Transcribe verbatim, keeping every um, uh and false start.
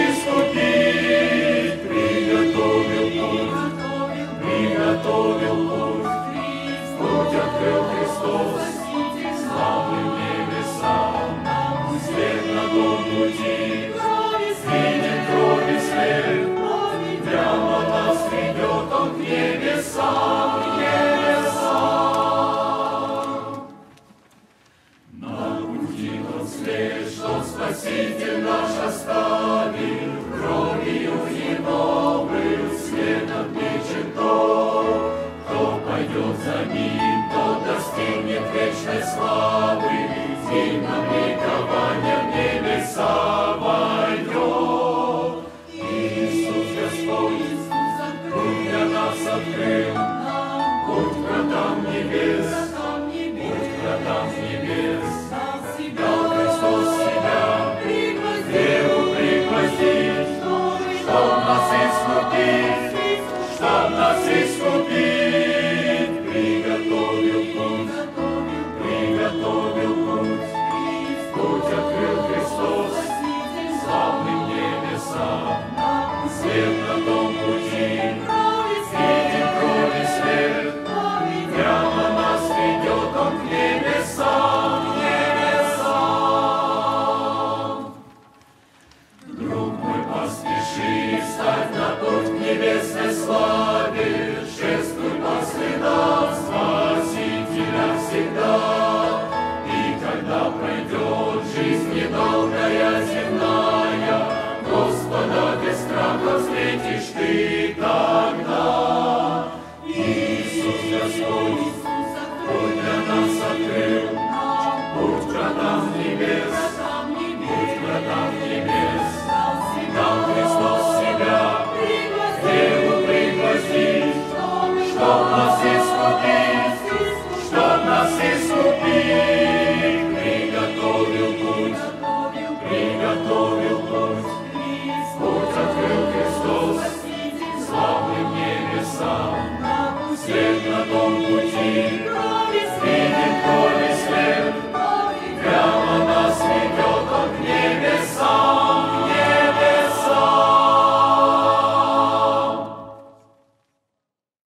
искупить, приготовил путь, приготовил путь, путь открыл Христос, славным небесам, свет на том пути, видит крови след, прямо нас ведет Он к небесам, к небесам. На пути тот след, что Спаситель наш оставил, кровью Его был след отмечен тот, кто пойдет за Ним, тот достигнет вечной славы, зимним ликованием небеса войдет. Иисус Господь, путь для нас открыл, путь к вратам небес, путь к вратам небес. Дал Христос себя, веру пригвоздить, чтоб нас искупить, чтоб нас искупить. Приготовил путь, приготовил путь, путь открыл Христос, славным небесам, свет на том пути, видит крови след, прямо нас ведет Он к небесам, к небесам. Друг мой, поспеши, встать на путь к небесной славе, шествуй по следам Спасителя всегда. И когда пройдет жизнь недолгая земная, Господа без страха встретишь ты тогда. Иисус Господь, путь для нас открыл, путь к вратам небес, путь к вратам небес. Дал Христос себя, веру пригвоздить, чтоб нас искупить, чтоб нас искупить.